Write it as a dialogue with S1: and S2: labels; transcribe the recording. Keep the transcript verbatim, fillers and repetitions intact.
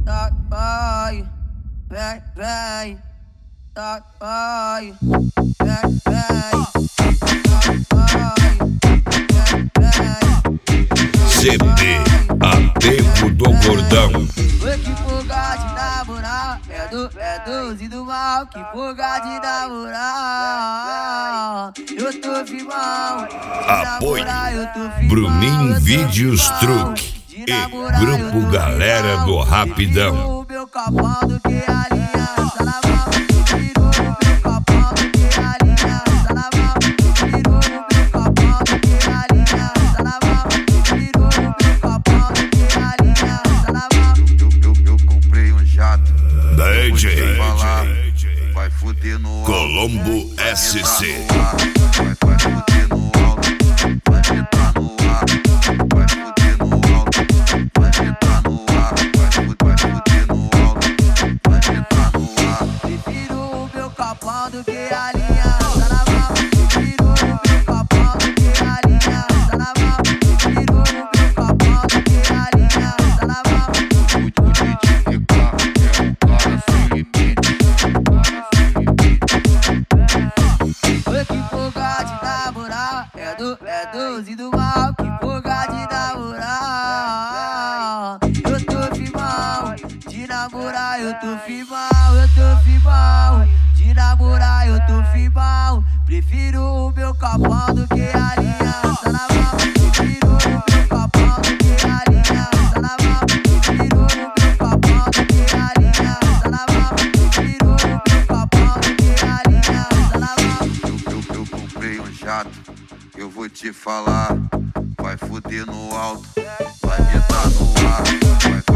S1: tá, vai, vem, vem, tá, vai, vem, vem, tá, vai, vem, vem.
S2: C D, a tempo do gordão.
S1: Foi que fuga de namorar, é do, é doze do mal, que fuga de namorar. Eu tô firmão, de
S2: Apoio
S1: namorar, eu tô firmão.
S2: Bruninho
S1: eu tô
S2: Vídeos
S1: firmão,
S2: Truque
S1: de
S2: e
S1: namorar, eu
S2: Grupo
S1: tô
S2: Galera
S1: firmão.
S2: do Rapidão.
S1: Prefiro o meu capão do que a aliança na mão. Prefiro o meu capão do que a aliança na mão. Prefiro o meu capão do que a aliança na mão. Prefiro o meu capão do que a aliança na mão.
S3: Eu, eu, eu comprei um jato.
S2: D J
S3: Falar, vai fuder no alto.
S2: Colombo S C.
S3: Vai, vai fuder no alto. Vai ficar no ar. Vai fuder no alto. Vai ficar no ar. Vai fuder, vai fuder no alto. Vai ficar no ar.
S1: Prefiro o meu capão do que a aliança na mão. Prefiro o meu capão do que a aliança na mão. Prefiro o meu capão do que a aliança na mão.
S3: O D J é um cara sem limite. Um cara sem limite.
S1: Foi que fuga de namorar, é do, é doze do mal, que fuga de namorar. Eu tô firmão, de namorar, eu tô firmão, eu tô firmão, de namorar, eu tô firmão. Prefiro o meu capão do que a aliança na mão. Prefiro o meu capão do que a aliança na mão. Prefiro o meu capão do que a aliança na mão. Prefiro o meu capão do que a aliança na mão.
S3: Eu, eu, eu comprei um jato. Eu vou te falar. Vai fuder no alto. Vai me dar no ar. Vai